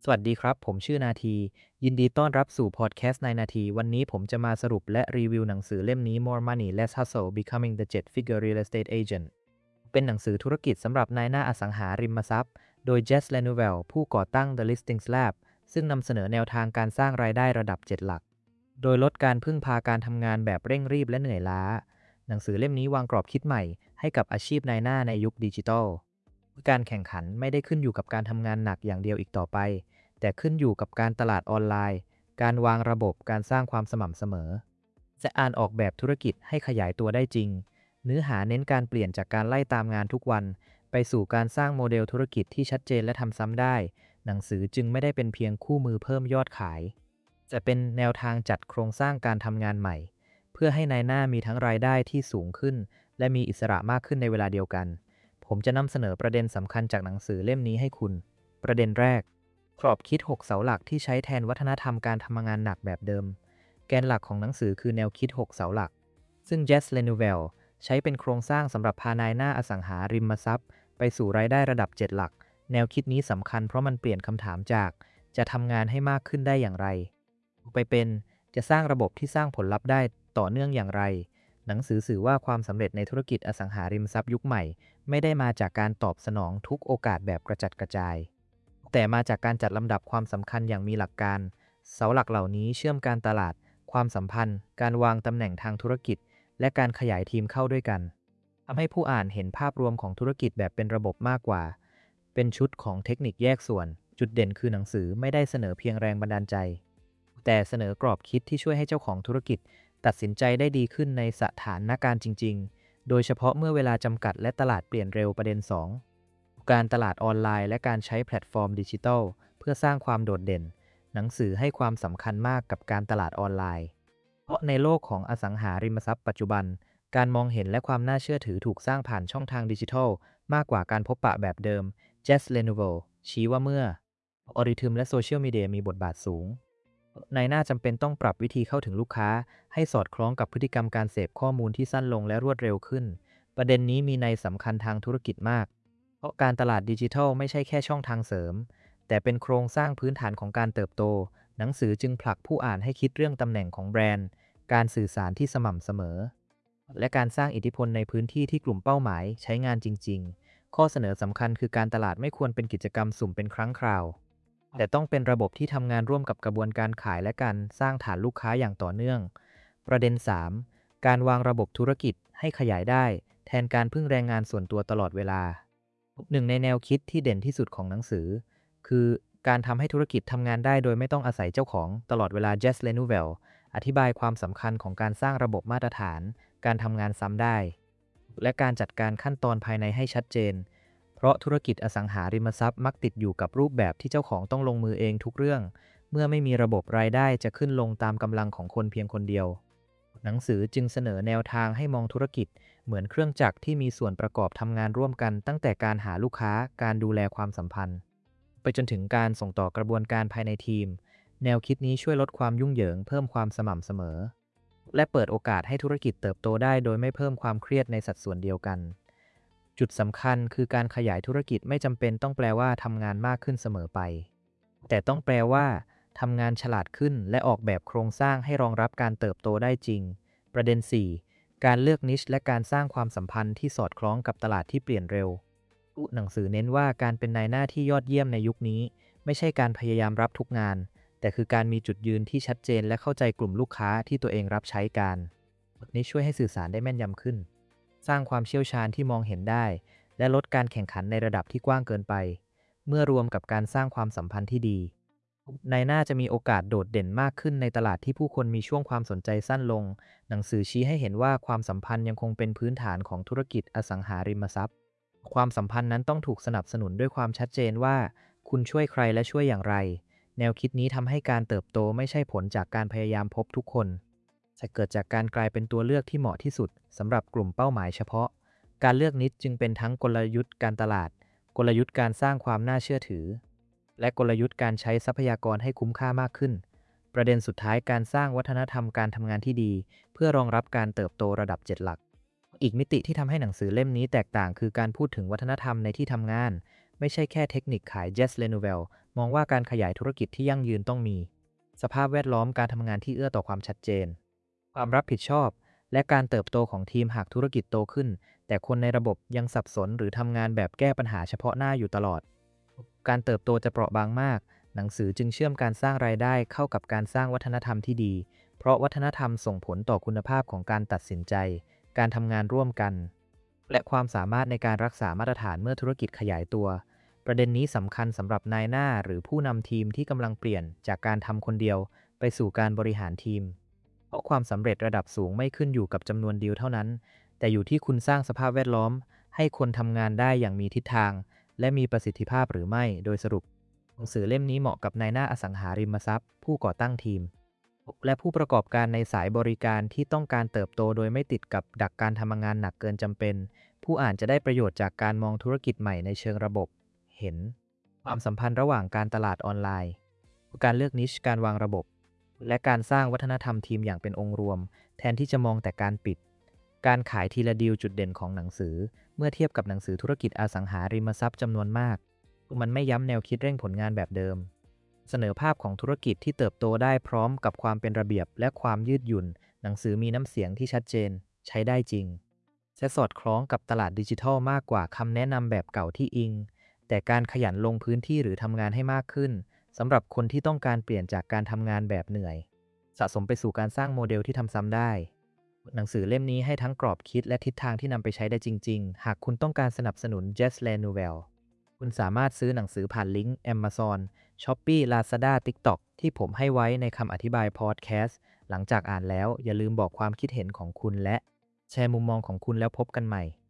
สวัสดีครับผมชื่อนาทียินดีต้อนรับสู่พอดแคสต์ในนาทีวันนี้ผมจะมาสรุปและรีวิวหนังสือเล่มนี้ More Money Less Hustle Becoming the Jet-Figure Real Estate Agent เป็นหนังสือธุรกิจสำหรับนายหน้าอสังหาริมทรัพย์โดย Jess Lenuvel ผู้ก่อตั้ง The Listings Lab ซึ่งนำเสนอแนวทางการสร้างรายได้ระดับ7หลักโดยลดการพึ่งพาการทำงานแบบเร่งรีบและเหนื่อยล้าหนังสือเล่มนี้วางกรอบคิดใหม่ให้กับอาชีพนายหน้าในยุคดิจิทัลการแข่งขันไม่ได้ขึ้นอยู่กับการทำงานหนักอย่างเดียวอีกต่อไปแต่ขึ้นอยู่กับการตลาดออนไลน์การวางระบบการสร้างความสม่ำเสมอจะอ่านออกแบบธุรกิจให้ขยายตัวได้จริงเนื้อหาเน้นการเปลี่ยนจากการไล่ตามงานทุกวันไปสู่การสร้างโมเดลธุรกิจที่ชัดเจนและทำซ้ำได้หนังสือจึงไม่ได้เป็นเพียงคู่มือเพิ่มยอดขายจะเป็นแนวทางจัดโครงสร้างการทำงานใหม่เพื่อให้นายหน้ามีทั้งรายได้ที่สูงขึ้นและมีอิสระมากขึ้นในเวลาเดียวกันผมจะนำเสนอประเด็นสำคัญจากหนังสือเล่มนี้ให้คุณประเด็นแรกกรอบคิด6เสาหลักที่ใช้แทนวัฒนธรรมการทำงานหนักแบบเดิมแกนหลักของหนังสือคือแนวคิด6เสาหลักซึ่ง Jess Lenuvel ใช้เป็นโครงสร้างสำหรับพานายหน้าอสังหาริมทรัพย์ไปสู่รายได้ระดับ7หลักแนวคิดนี้สำคัญเพราะมันเปลี่ยนคำถามจากจะทำงานให้มากขึ้นได้อย่างไรไปเป็นจะสร้างระบบที่สร้างผลลัพธ์ได้ต่อเนื่องอย่างไรหนังสือสื่อว่าความสำเร็จในธุรกิจอสังหาริมทรัพย์ยุคใหม่ไม่ได้มาจากการตอบสนองทุกโอกาสแบบกระจัดกระจายแต่มาจากการจัดลำดับความสำคัญอย่างมีหลักการเสาหลักเหล่านี้เชื่อมการตลาดความสัมพันธ์การวางตำแหน่งทางธุรกิจและการขยายทีมเข้าด้วยกันทำให้ผู้อ่านเห็นภาพรวมของธุรกิจแบบเป็นระบบมากกว่าเป็นชุดของเทคนิคแยกส่วนจุดเด่นคือหนังสือไม่ได้เสนอเพียงแรงบันดาลใจแต่เสนอกรอบคิดที่ช่วยให้เจ้าของธุรกิจตัดสินใจได้ดีขึ้นในสถานการณ์จริงๆโดยเฉพาะเมื่อเวลาจำกัดและตลาดเปลี่ยนเร็วประเด็น2การตลาดออนไลน์และการใช้แพลตฟอร์มดิจิทัลเพื่อสร้างความโดดเด่นหนังสือให้ความสำคัญมากกับการตลาดออนไลน์เพราะในโลกของอสังหาริมทรัพย์ปัจจุบันการมองเห็นและความน่าเชื่อถือถูกสร้างผ่านช่องทางดิจิทัลมากกว่าการพบปะแบบเดิม Jess Lenuvel ชี้ว่าเมื่ออัลกอริทึมและโซเชียลมีเดียมีบทบาทสูงในหน้าจำเป็นต้องปรับวิธีเข้าถึงลูกค้าให้สอดคล้องกับพฤติกรรมการเสพข้อมูลที่สั้นลงและรวดเร็วขึ้นประเด็นนี้มีนัยสำคัญทางธุรกิจมากเพราะการตลาดดิจิทัลไม่ใช่แค่ช่องทางเสริมแต่เป็นโครงสร้างพื้นฐานของการเติบโตหนังสือจึงผลักผู้อ่านให้คิดเรื่องตำแหน่งของแบรนด์การสื่อสารที่สม่ำเสมอและการสร้างอิทธิพลในพื้นที่ที่กลุ่มเป้าหมายใช้งานจริงๆข้อเสนอสำคัญคือการตลาดไม่ควรเป็นกิจกรรมสุ่มเป็นครั้งคราวแต่ต้องเป็นระบบที่ทำงานร่วมกับกระบวนการขายและการสร้างฐานลูกค้าอย่างต่อเนื่องประเด็น3การวางระบบธุรกิจให้ขยายได้แทนการพึ่งแรงงานส่วนตัวตลอดเวลาหนึ่งในแนวคิดที่เด่นที่สุดของหนังสือคือการทำให้ธุรกิจทำงานได้โดยไม่ต้องอาศัยเจ้าของตลอดเวลา Jess Lenuvel อธิบายความสำคัญของการสร้างระบบมาตรฐานการทำงานซ้ำได้และการจัดการขั้นตอนภายในให้ชัดเจนเพราะธุรกิจอสังหาริมทรัพย์มักติดอยู่กับรูปแบบที่เจ้าของต้องลงมือเองทุกเรื่องเมื่อไม่มีระบบรายได้จะขึ้นลงตามกำลังของคนเพียงคนเดียวหนังสือจึงเสนอแนวทางให้มองธุรกิจเหมือนเครื่องจักรที่มีส่วนประกอบทำงานร่วมกันตั้งแต่การหาลูกค้าการดูแลความสัมพันธ์ไปจนถึงการส่งต่อกระบวนการภายในทีมแนวคิดนี้ช่วยลดความยุ่งเหยิงเพิ่มความสม่ำเสมอและเปิดโอกาสให้ธุรกิจเติบโตได้โดยไม่เพิ่มความเครียดในสัดส่วนเดียวกันจุดสำคัญคือการขยายธุรกิจไม่จำเป็นต้องแปลว่าทำงานมากขึ้นเสมอไปแต่ต้องแปลว่าทำงานฉลาดขึ้นและออกแบบโครงสร้างให้รองรับการเติบโตได้จริงประเด็น4การเลือกนิชและการสร้างความสัมพันธ์ที่สอดคล้องกับตลาดที่เปลี่ยนเร็วหนังสือเน้นว่าการเป็นนายหน้าที่ยอดเยี่ยมในยุคนี้ไม่ใช่การพยายามรับทุกงานแต่คือการมีจุดยืนที่ชัดเจนและเข้าใจกลุ่มลูกค้าที่ตัวเองรับใช้การนี้ช่วยให้สื่อสารได้แม่นยำขึ้นสร้างความเชี่ยวชาญที่มองเห็นได้และลดการแข่งขันในระดับที่กว้างเกินไปเมื่อรวมกับการสร้างความสัมพันธ์ที่ดีนายหน้าจะมีโอกาสโดดเด่นมากขึ้นในตลาดที่ผู้คนมีช่วงความสนใจสั้นลงหนังสือชี้ให้เห็นว่าความสัมพันธ์ยังคงเป็นพื้นฐานของธุรกิจอสังหาริมทรัพย์ความสัมพันธ์นั้นต้องถูกสนับสนุนด้วยความชัดเจนว่าคุณช่วยใครและช่วยอย่างไรแนวคิดนี้ทำให้การเติบโตไม่ใช่ผลจากการพยายามพบทุกคนแต่เกิดจากการกลายเป็นตัวเลือกที่เหมาะที่สุดสำหรับกลุ่มเป้าหมายเฉพาะการเลือกนิชจึงเป็นทั้งกลยุทธ์การตลาดกลยุทธ์การสร้างความน่าเชื่อถือและกลยุทธ์การใช้ทรัพยากรให้คุ้มค่ามากขึ้นประเด็นสุดท้ายการสร้างวัฒนธรรมการทำงานที่ดีเพื่อรองรับการเติบโตระดับ7หลักอีกมิติที่ทำให้หนังสือเล่มนี้แตกต่างคือการพูดถึงวัฒนธรรมในที่ทำงานไม่ใช่แค่เทคนิคขาย Jes l e n o u v e l มองว่าการขยายธุรกิจที่ยั่งยืนต้องมีสภาพแวดล้อมการทำงานที่เอื้อต่อความชัดเจนความรับผิดชอบและการเติบโตของทีมหากธุรกิจโตขึ้นแต่คนในระบบยังสับสนหรือทำงานแบบแก้ปัญหาเฉพาะหน้าอยู่ตลอดการเติบโตจะเปราะบางมากหนังสือจึงเชื่อมการสร้างรายได้เข้ากับการสร้างวัฒนธรรมที่ดีเพราะวัฒนธรรมส่งผลต่อคุณภาพของการตัดสินใจการทำงานร่วมกันและความสามารถในการรักษามาตรฐานเมื่อธุรกิจขยายตัวประเด็นนี้สำคัญสำหรับนายหน้าหรือผู้นำทีมที่กำลังเปลี่ยนจากการทำคนเดียวไปสู่การบริหารทีมเพราะความสำเร็จระดับสูงไม่ขึ้นอยู่กับจำนวนดีลเท่านั้นแต่อยู่ที่คุณสร้างสภาพแวดล้อมให้คนทำงานได้อย่างมีทิศทางและมีประสิทธิภาพหรือไม่โดยสรุปหนังสือเล่มนี้เหมาะกับนายหน้าอสังหาริมทรัพย์ผู้ก่อตั้งทีมและผู้ประกอบการในสายบริการที่ต้องการเติบโตโดยไม่ติดกับดักการทำงานหนักเกินจำเป็นผู้อ่านจะได้ประโยชน์จากการมองธุรกิจใหม่ในเชิงระบบเห็นความสัมพันธ์ระหว่างการตลาดออนไลน์การเลือกนิชการวางระบบและการสร้างวัฒนธรรมทีมอย่างเป็นองค์รวมแทนที่จะมองแต่การปิดการขายทีละดีลจุดเด่นของหนังสือเมื่อเทียบกับหนังสือธุรกิจอสังหาริมทรัพย์จำนวนมากมันไม่ย้ำแนวคิดเร่งผลงานแบบเดิมเสนอภาพของธุรกิจที่เติบโตได้พร้อมกับความเป็นระเบียบและความยืดหยุ่นหนังสือมีน้ำเสียงที่ชัดเจนใช้ได้จริงและสอดคล้องกับตลาดดิจิทัลมากกว่าคำแนะนำแบบเก่าที่อิงแต่การขยันลงพื้นที่หรือทำงานให้มากขึ้นสำหรับคนที่ต้องการเปลี่ยนจากการทำงานแบบเหนื่อยสะสมไปสู่การสร้างโมเดลที่ทำซ้ำได้หนังสือเล่มนี้ให้ทั้งกรอบคิดและทิศทางที่นำไปใช้ได้จริงๆหากคุณต้องการสนับสนุน Jes l e n o u v e l คุณสามารถซื้อหนังสือผ่านลิงก์ Amazon, Shopee, Lazada, TikTok ที่ผมให้ไว้ในคำอธิบายพอดแคสต์หลังจากอ่านแล้วอย่าลืมบอกความคิดเห็นของคุณและแชร์มุมมองของคุณแล้วพบกันใหม่